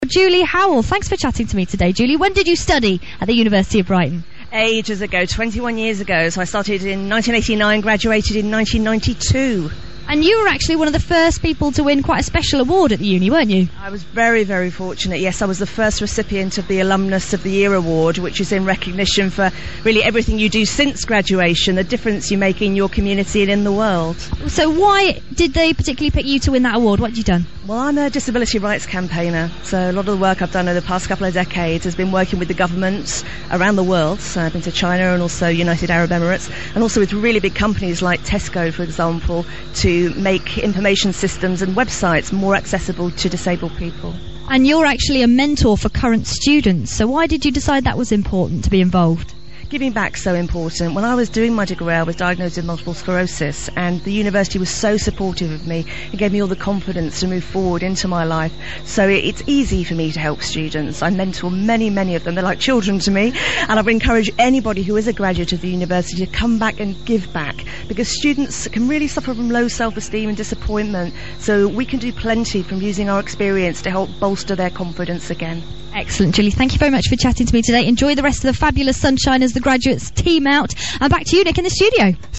Julie Howell, thanks for chatting to me today. Julie, when did you study at the University of Brighton? Ages ago, 21 years ago. So I started in 1989, graduated in 1992. And you were actually one of the first people to win quite a special award at the uni, weren't you? I was very, very fortunate. Yes, I was the first recipient of the Alumnus of the Year award, which is in recognition for really everything you do since graduation, the difference you make in your community and in the world. So why did they particularly pick you to win that award? What had you done? Well, I'm a disability rights campaigner, so a lot of the work I've done over the past couple of decades has been working with the governments around the world. So I've been to China and also United Arab Emirates, and also with really big companies like Tesco, for example, to make information systems and websites more accessible to disabled people. And you're actually a mentor for current students, so why did you decide that was important to be involved? Giving back so important. When I was doing my degree, I was diagnosed with multiple sclerosis, and the university was so supportive of me. It gave me all the confidence to move forward into my life. So it's easy for me to help students. I mentor many of them. They're like children to me, and I would encourage anybody who is a graduate of the university to come back and give back, because students can really suffer from low self-esteem and disappointment. So we can do plenty from using our experience to help bolster their confidence again. Excellent, Julie. Thank you very much for chatting to me today. Enjoy the rest of the fabulous sunshine as the graduates team out. And back to you, Nick, in the studio.